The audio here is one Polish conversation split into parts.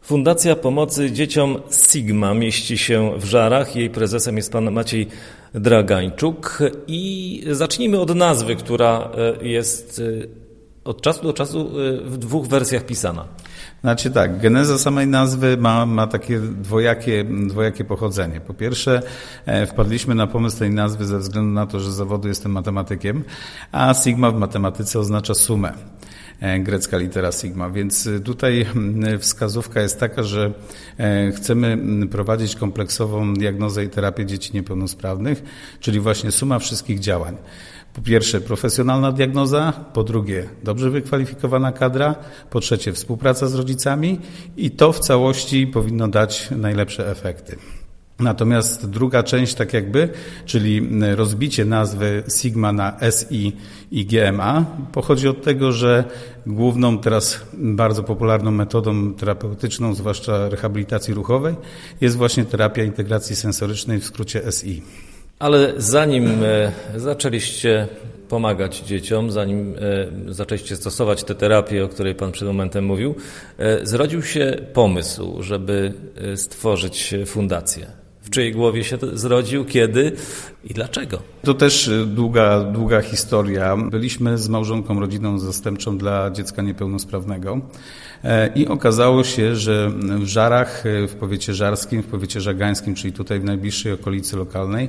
Fundacja Pomocy Dzieciom Sigma mieści się w Żarach. Jej prezesem jest pan Maciej Dragańczuk. I zacznijmy od nazwy, która jest od czasu do czasu w dwóch wersjach pisana. Znaczy tak, geneza samej nazwy ma takie dwojakie pochodzenie. Po pierwsze, wpadliśmy na pomysł tej nazwy ze względu na to, że z zawodu jestem matematykiem, a sigma w matematyce oznacza sumę. Grecka litera sigma, więc tutaj wskazówka jest taka, że chcemy prowadzić kompleksową diagnozę i terapię dzieci niepełnosprawnych, czyli właśnie suma wszystkich działań. Po pierwsze profesjonalna diagnoza, po drugie dobrze wykwalifikowana kadra, po trzecie współpraca z rodzicami i to w całości powinno dać najlepsze efekty. Natomiast druga część, czyli rozbicie nazwy Sigma na SI i GMA, pochodzi od tego, że główną teraz bardzo popularną metodą terapeutyczną, zwłaszcza rehabilitacji ruchowej, jest właśnie terapia integracji sensorycznej, w skrócie SI. Ale zanim zaczęliście pomagać dzieciom, zanim zaczęliście stosować tę terapię, o której pan przed momentem mówił, zrodził się pomysł, żeby stworzyć fundację. W czyjej głowie się to zrodził, kiedy i dlaczego? To też długa historia. Byliśmy z małżonką rodziną zastępczą dla dziecka niepełnosprawnego i okazało się, że w Żarach, w powiecie żarskim, w powiecie żagańskim, czyli tutaj w najbliższej okolicy lokalnej,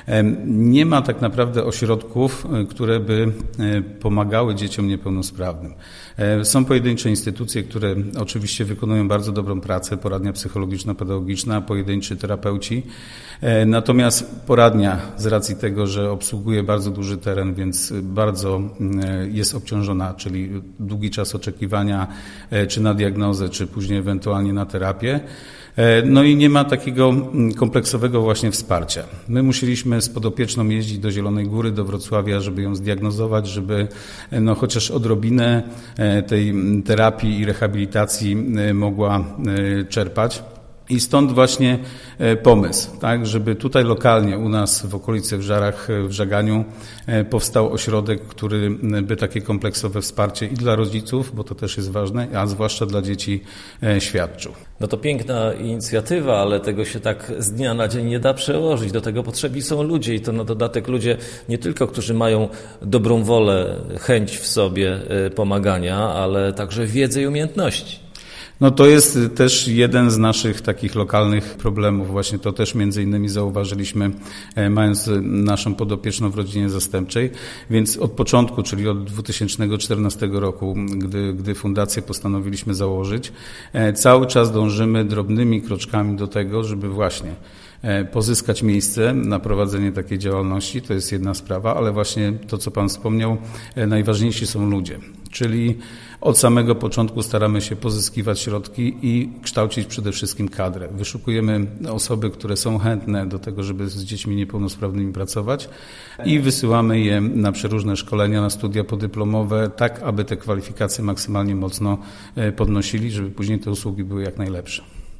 nie ma tak naprawdę ośrodków, które by pomagały dzieciom niepełnosprawnym. Są pojedyncze instytucje, które oczywiście wykonują bardzo dobrą pracę, poradnia psychologiczno-pedagogiczna, pojedynczy terapeuci. Natomiast poradnia z racji tego, że obsługuje bardzo duży teren, więc bardzo jest obciążona, czyli długi czas oczekiwania czy na diagnozę, czy później ewentualnie na terapię. No i nie ma takiego kompleksowego właśnie wsparcia. My musieliśmy z podopieczną jeździć do Zielonej Góry, do Wrocławia, żeby ją zdiagnozować, żeby chociaż odrobinę tej terapii i rehabilitacji mogła czerpać. I stąd właśnie pomysł, tak, żeby tutaj lokalnie u nas w okolicy w Żarach, w Żaganiu powstał ośrodek, który by takie kompleksowe wsparcie i dla rodziców, bo to też jest ważne, a zwłaszcza dla dzieci świadczył. No to piękna inicjatywa, ale tego się tak z dnia na dzień nie da przełożyć. Do tego potrzebni są ludzie i to na dodatek ludzie nie tylko, którzy mają dobrą wolę, chęć w sobie pomagania, ale także wiedzę i umiejętności. No to jest też jeden z naszych takich lokalnych problemów. Właśnie to też między innymi zauważyliśmy, mając naszą podopieczną w rodzinie zastępczej. Więc od początku, czyli od 2014 roku, gdy fundację postanowiliśmy założyć, cały czas dążymy drobnymi kroczkami do tego, żeby właśnie pozyskać miejsce na prowadzenie takiej działalności, to jest jedna sprawa, ale właśnie to, co pan wspomniał, najważniejsi są ludzie. Czyli od samego początku staramy się pozyskiwać środki i kształcić przede wszystkim kadrę. Wyszukujemy osoby, które są chętne do tego, żeby z dziećmi niepełnosprawnymi pracować i wysyłamy je na przeróżne szkolenia, na studia podyplomowe, tak aby te kwalifikacje maksymalnie mocno podnosili, żeby później te usługi były jak najlepsze.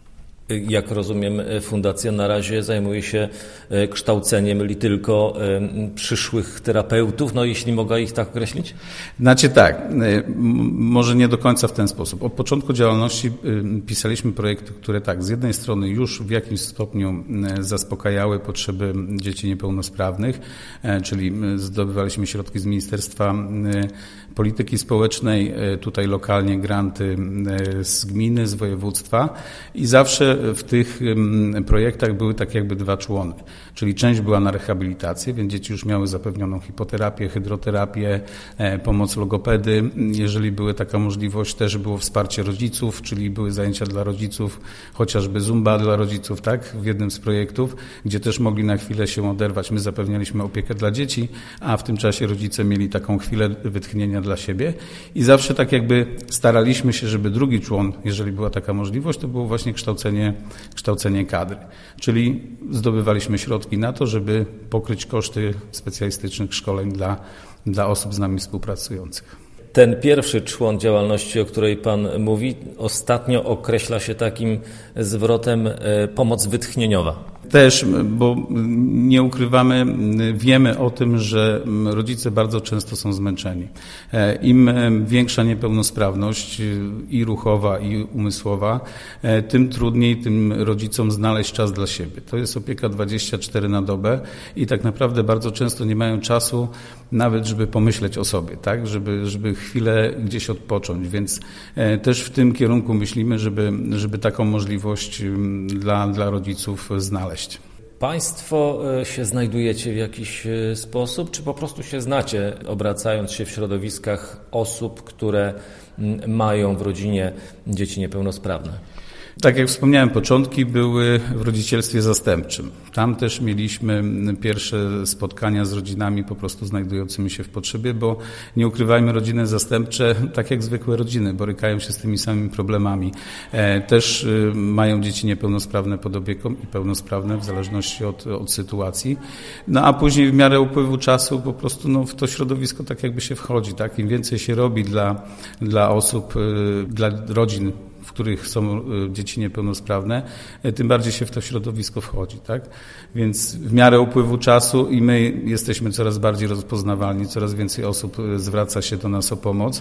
Jak rozumiem, fundacja na razie zajmuje się kształceniem tylko przyszłych terapeutów, jeśli mogę ich tak określić? Znaczy tak, może nie do końca w ten sposób. Od początku działalności pisaliśmy projekty, które z jednej strony już w jakimś stopniu zaspokajały potrzeby dzieci niepełnosprawnych, czyli zdobywaliśmy środki z Ministerstwa Polityki Społecznej, tutaj lokalnie granty z gminy, z województwa i zawsze w tych projektach były tak jakby dwa człony, czyli część była na rehabilitację, więc dzieci już miały zapewnioną hipoterapię, hydroterapię, pomoc logopedy. Jeżeli była taka możliwość, też było wsparcie rodziców, czyli były zajęcia dla rodziców, chociażby Zumba dla rodziców, w jednym z projektów, gdzie też mogli na chwilę się oderwać. My zapewnialiśmy opiekę dla dzieci, a w tym czasie rodzice mieli taką chwilę wytchnienia dla siebie i zawsze tak jakby staraliśmy się, żeby drugi człon, jeżeli była taka możliwość, to było właśnie kształcenie kadry. Czyli zdobywaliśmy środki na to, żeby pokryć koszty specjalistycznych szkoleń dla osób z nami współpracujących. Ten pierwszy człon działalności, o której pan mówi, ostatnio określa się takim zwrotem pomoc wytchnieniowa. Też, bo nie ukrywamy, wiemy o tym, że rodzice bardzo często są zmęczeni. Im większa niepełnosprawność i ruchowa, i umysłowa, tym trudniej tym rodzicom znaleźć czas dla siebie. To jest opieka 24 na dobę i tak naprawdę bardzo często nie mają czasu nawet, żeby pomyśleć o sobie, tak? Żeby chwilę gdzieś odpocząć, więc też w tym kierunku myślimy, żeby taką możliwość dla rodziców znaleźć. Państwo się znajdujecie w jakiś sposób, czy po prostu się znacie, obracając się w środowiskach osób, które mają w rodzinie dzieci niepełnosprawne? Tak jak wspomniałem, początki były w rodzicielstwie zastępczym. Tam też mieliśmy pierwsze spotkania z rodzinami po prostu znajdującymi się w potrzebie, bo nie ukrywajmy, rodziny zastępcze, tak jak zwykłe rodziny, borykają się z tymi samymi problemami. Też mają dzieci niepełnosprawne pod opieką i pełnosprawne w zależności od sytuacji. No a później w miarę upływu czasu po prostu w to środowisko tak jakby się wchodzi. Tak? Im więcej się robi dla osób, dla rodzin, w których są dzieci niepełnosprawne, tym bardziej się w to środowisko wchodzi, tak? Więc w miarę upływu czasu i my jesteśmy coraz bardziej rozpoznawalni, coraz więcej osób zwraca się do nas o pomoc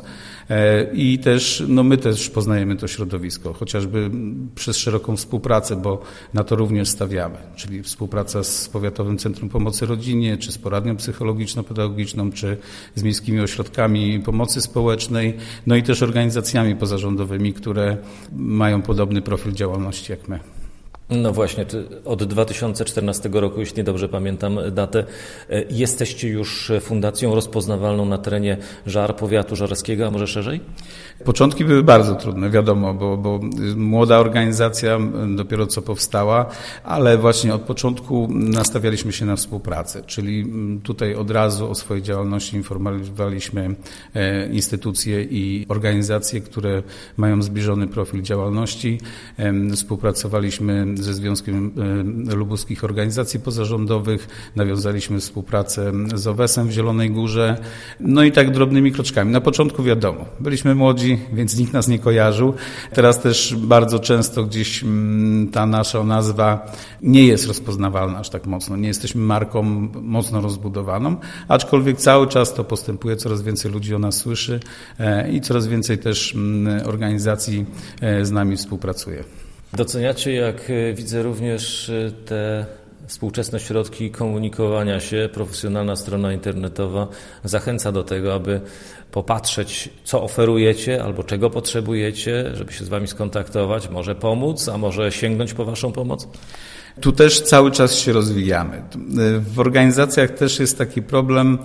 i też, my też poznajemy to środowisko, chociażby przez szeroką współpracę, bo na to również stawiamy, czyli współpraca z Powiatowym Centrum Pomocy Rodzinie, czy z poradnią psychologiczno-pedagogiczną, czy z miejskimi ośrodkami pomocy społecznej, no i też organizacjami pozarządowymi, które mają podobny profil działalności jak my. No właśnie, od 2014 roku, jeśli dobrze pamiętam datę, jesteście już fundacją rozpoznawalną na terenie Żar, powiatu żarskiego, a może szerzej? Początki były bardzo trudne, wiadomo, bo młoda organizacja dopiero co powstała, ale właśnie od początku nastawialiśmy się na współpracę, czyli tutaj od razu o swojej działalności informowaliśmy instytucje i organizacje, które mają zbliżony profil działalności. Współpracowaliśmy ze Związkiem Lubuskich Organizacji Pozarządowych, nawiązaliśmy współpracę z OWES-em w Zielonej Górze, no i tak drobnymi kroczkami. Na początku wiadomo, byliśmy młodzi, więc nikt nas nie kojarzył. Teraz też bardzo często gdzieś ta nasza nazwa nie jest rozpoznawalna aż tak mocno. Nie jesteśmy marką mocno rozbudowaną, aczkolwiek cały czas to postępuje, coraz więcej ludzi o nas słyszy i coraz więcej też organizacji z nami współpracuje. Doceniacie, jak widzę, również te współczesne środki komunikowania się. Profesjonalna strona internetowa zachęca do tego, aby popatrzeć, co oferujecie albo czego potrzebujecie, żeby się z wami skontaktować, może pomóc, a może sięgnąć po waszą pomoc? Tu też cały czas się rozwijamy. W organizacjach też jest taki problem,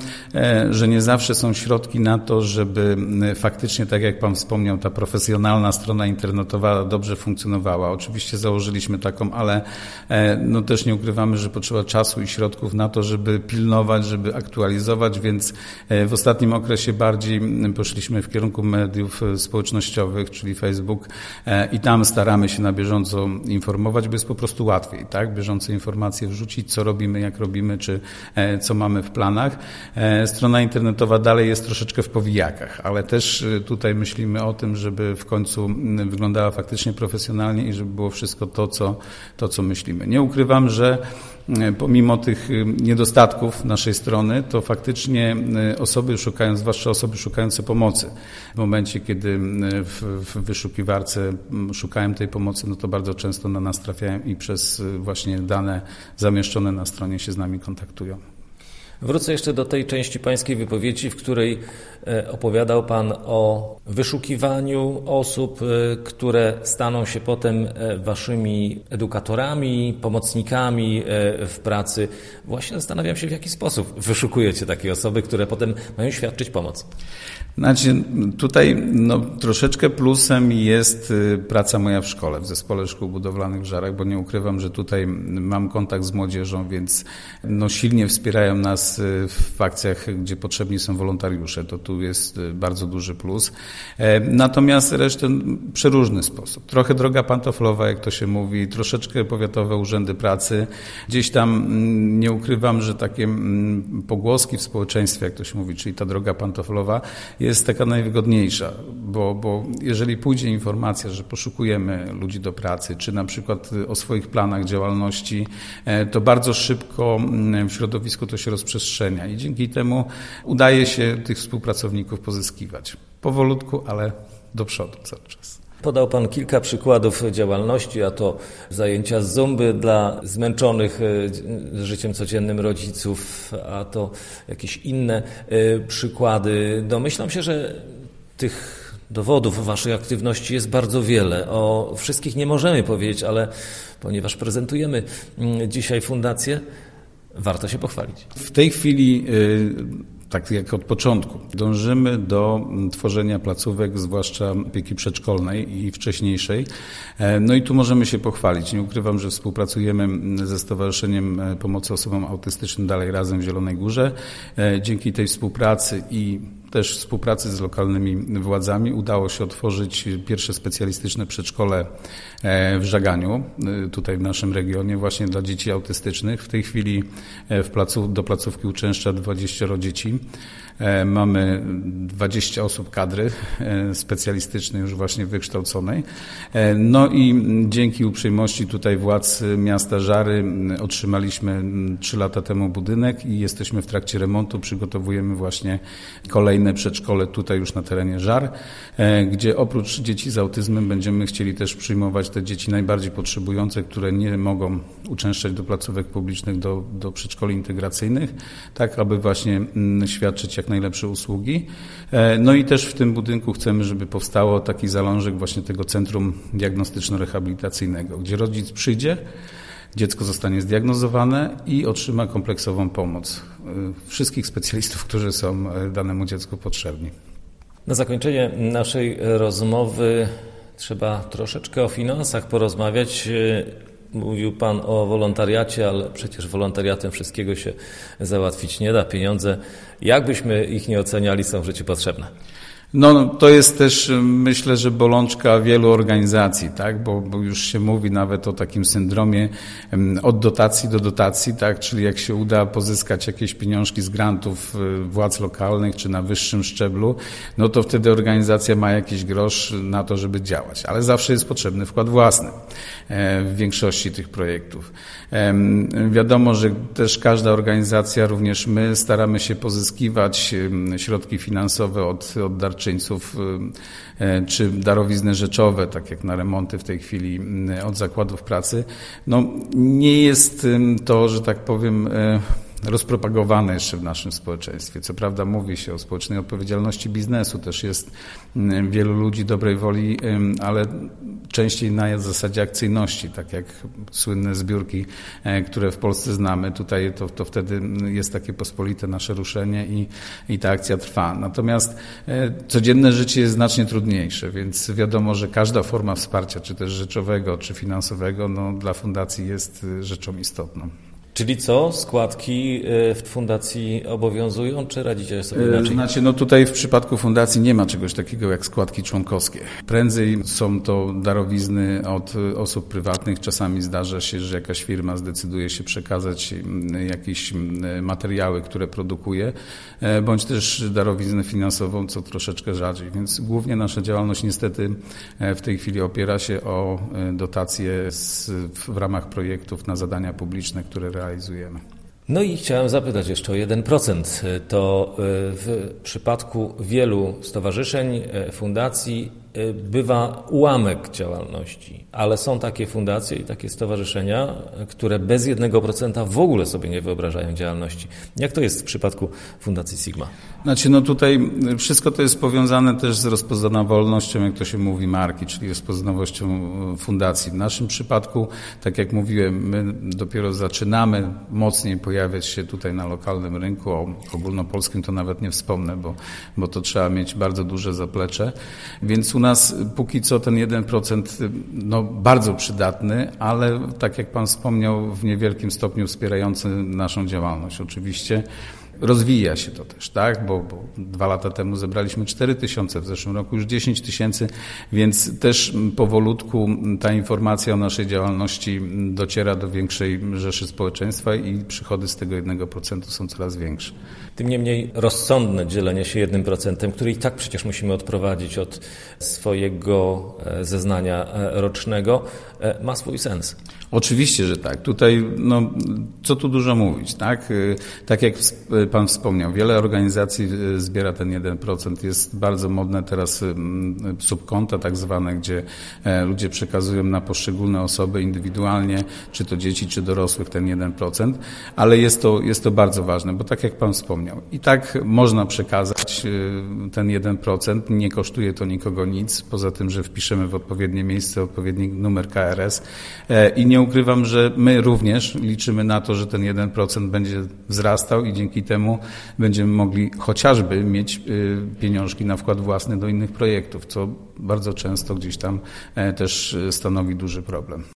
że nie zawsze są środki na to, żeby faktycznie, tak jak Pan wspomniał, ta profesjonalna strona internetowa dobrze funkcjonowała. Oczywiście założyliśmy taką, ale też nie ukrywamy, że potrzeba czasu i środków na to, żeby pilnować, żeby aktualizować, więc w ostatnim okresie bardziej poszliśmy w kierunku mediów społecznościowych, czyli Facebook, i tam staramy się na bieżąco informować, bo jest po prostu łatwiej, tak? Bieżące informacje wrzucić, co robimy, jak robimy, czy co mamy w planach. Strona internetowa dalej jest troszeczkę w powijakach, ale też tutaj myślimy o tym, żeby w końcu wyglądała faktycznie profesjonalnie i żeby było wszystko to, co myślimy. Nie ukrywam, że pomimo tych niedostatków naszej strony, to faktycznie osoby szukają, zwłaszcza osoby szukające pomocy, w momencie, kiedy w wyszukiwarce szukają tej pomocy, no to bardzo często na nas trafiają i przez właśnie dane zamieszczone na stronie się z nami kontaktują. Wrócę jeszcze do tej części pańskiej wypowiedzi, w której opowiadał pan o wyszukiwaniu osób, które staną się potem waszymi edukatorami, pomocnikami w pracy. Właśnie zastanawiam się, w jaki sposób wyszukujecie takie osoby, które potem mają świadczyć pomoc. Znaczy, tutaj troszeczkę plusem jest praca moja w szkole, w Zespole Szkół Budowlanych w Żarach, bo nie ukrywam, że tutaj mam kontakt z młodzieżą, więc silnie wspierają nas nas w akcjach, gdzie potrzebni są wolontariusze. To tu jest bardzo duży plus. Natomiast resztę przeróżny sposób. Trochę droga pantoflowa, jak to się mówi, troszeczkę powiatowe urzędy pracy. Gdzieś tam nie ukrywam, że takie pogłoski w społeczeństwie, jak to się mówi, czyli ta droga pantoflowa jest taka najwygodniejsza, bo jeżeli pójdzie informacja, że poszukujemy ludzi do pracy, czy na przykład o swoich planach działalności, to bardzo szybko w środowisku to się rozprzestrzenia i dzięki temu udaje się tych współpracowników pozyskiwać. Powolutku, ale do przodu cały czas. Podał Pan kilka przykładów działalności, a to zajęcia z zumby dla zmęczonych życiem codziennym rodziców, a to jakieś inne przykłady. Domyślam się, że tych dowodów waszej aktywności jest bardzo wiele. O wszystkich nie możemy powiedzieć, ale ponieważ prezentujemy dzisiaj fundację, warto się pochwalić. W tej chwili, tak jak od początku, dążymy do tworzenia placówek, zwłaszcza opieki przedszkolnej i wcześniejszej. No i tu możemy się pochwalić. Nie ukrywam, że współpracujemy ze Stowarzyszeniem Pomocy Osobom Autystycznym Dalej Razem w Zielonej Górze. Dzięki tej współpracy i też współpracy z lokalnymi władzami udało się otworzyć pierwsze specjalistyczne przedszkole w Żaganiu, tutaj w naszym regionie, właśnie dla dzieci autystycznych. W tej chwili do placówki uczęszcza 20 dzieci. Mamy 20 osób kadry specjalistycznej już właśnie wykształconej. No i dzięki uprzejmości tutaj władz miasta Żary otrzymaliśmy 3 lata temu budynek i jesteśmy w trakcie remontu. Przygotowujemy właśnie kolejne przedszkole tutaj już na terenie Żar, gdzie oprócz dzieci z autyzmem będziemy chcieli też przyjmować te dzieci najbardziej potrzebujące, które nie mogą uczęszczać do placówek publicznych, do przedszkoli integracyjnych, tak aby właśnie świadczyć jak najlepsze usługi. No i też w tym budynku chcemy, żeby powstało taki zalążek właśnie tego centrum diagnostyczno-rehabilitacyjnego, gdzie rodzic przyjdzie, dziecko zostanie zdiagnozowane i otrzyma kompleksową pomoc wszystkich specjalistów, którzy są danemu dziecku potrzebni. Na zakończenie naszej rozmowy trzeba troszeczkę o finansach porozmawiać. Mówił Pan o wolontariacie, ale przecież wolontariatem wszystkiego się załatwić nie da. Pieniądze, jakbyśmy ich nie oceniali, są w życiu potrzebne. No, to jest też, myślę, że bolączka wielu organizacji, tak? Bo już się mówi nawet o takim syndromie od dotacji do dotacji, tak? Czyli jak się uda pozyskać jakieś pieniążki z grantów władz lokalnych czy na wyższym szczeblu, no to wtedy organizacja ma jakiś grosz na to, żeby działać. Ale zawsze jest potrzebny wkład własny w większości tych projektów. Wiadomo, że też każda organizacja, również my, staramy się pozyskiwać środki finansowe od darczyńców czy darowizny rzeczowe, tak jak na remonty w tej chwili od zakładów pracy. No, nie jest to, że tak powiem, rozpropagowane jeszcze w naszym społeczeństwie. Co prawda mówi się o społecznej odpowiedzialności biznesu, też jest wielu ludzi dobrej woli, ale częściej na zasadzie akcyjności, tak jak słynne zbiórki, które w Polsce znamy. Tutaj to wtedy jest takie pospolite nasze ruszenie i ta akcja trwa. Natomiast codzienne życie jest znacznie trudniejsze, więc wiadomo, że każda forma wsparcia, czy też rzeczowego, czy finansowego, no, dla fundacji jest rzeczą istotną. Czyli co? Składki w fundacji obowiązują, czy radzicie sobie inaczej? Znaczy, no tutaj w przypadku fundacji nie ma czegoś takiego jak składki członkowskie. Prędzej są to darowizny od osób prywatnych. Czasami zdarza się, że jakaś firma zdecyduje się przekazać jakieś materiały, które produkuje, bądź też darowiznę finansową, co troszeczkę rzadziej. Więc głównie nasza działalność niestety w tej chwili opiera się o dotacje w ramach projektów na zadania publiczne, które realizujemy. No i chciałem zapytać jeszcze o 1%. To w przypadku wielu stowarzyszeń, fundacji bywa ułamek działalności, ale są takie fundacje i takie stowarzyszenia, które bez 1% w ogóle sobie nie wyobrażają działalności. Jak to jest w przypadku Fundacji Sigma? Znaczy, no tutaj wszystko to jest powiązane też z rozpoznawalnością, jak to się mówi, marki, czyli rozpoznawalnością fundacji. W naszym przypadku, tak jak mówiłem, my dopiero zaczynamy mocniej pojawiać się tutaj na lokalnym rynku, o ogólnopolskim to nawet nie wspomnę, bo to trzeba mieć bardzo duże zaplecze, więc u nas póki co ten 1% bardzo przydatny, ale tak jak pan wspomniał, w niewielkim stopniu wspierający naszą działalność. Oczywiście rozwija się to też, tak? Bo 2 lata temu zebraliśmy 4 000, w zeszłym roku już 10 000, więc też powolutku ta informacja o naszej działalności dociera do większej rzeszy społeczeństwa i przychody z tego 1% są coraz większe. Tym niemniej rozsądne dzielenie się 1%, który i tak przecież musimy odprowadzić od swojego zeznania rocznego, ma swój sens. Oczywiście, że tak. Tutaj, co tu dużo mówić, tak? Tak jak pan wspomniał, wiele organizacji zbiera ten 1%. Jest bardzo modne teraz subkonta tak zwane, gdzie ludzie przekazują na poszczególne osoby indywidualnie, czy to dzieci, czy dorosłych ten 1%, ale jest to bardzo ważne, bo tak jak pan wspomniał, i tak można przekazać ten 1%, nie kosztuje to nikogo nic, poza tym, że wpiszemy w odpowiednie miejsce odpowiedni numer KRS i nie ukrywam, że my również liczymy na to, że ten 1% będzie wzrastał i dzięki temu będziemy mogli chociażby mieć pieniążki na wkład własny do innych projektów, co bardzo często gdzieś tam też stanowi duży problem.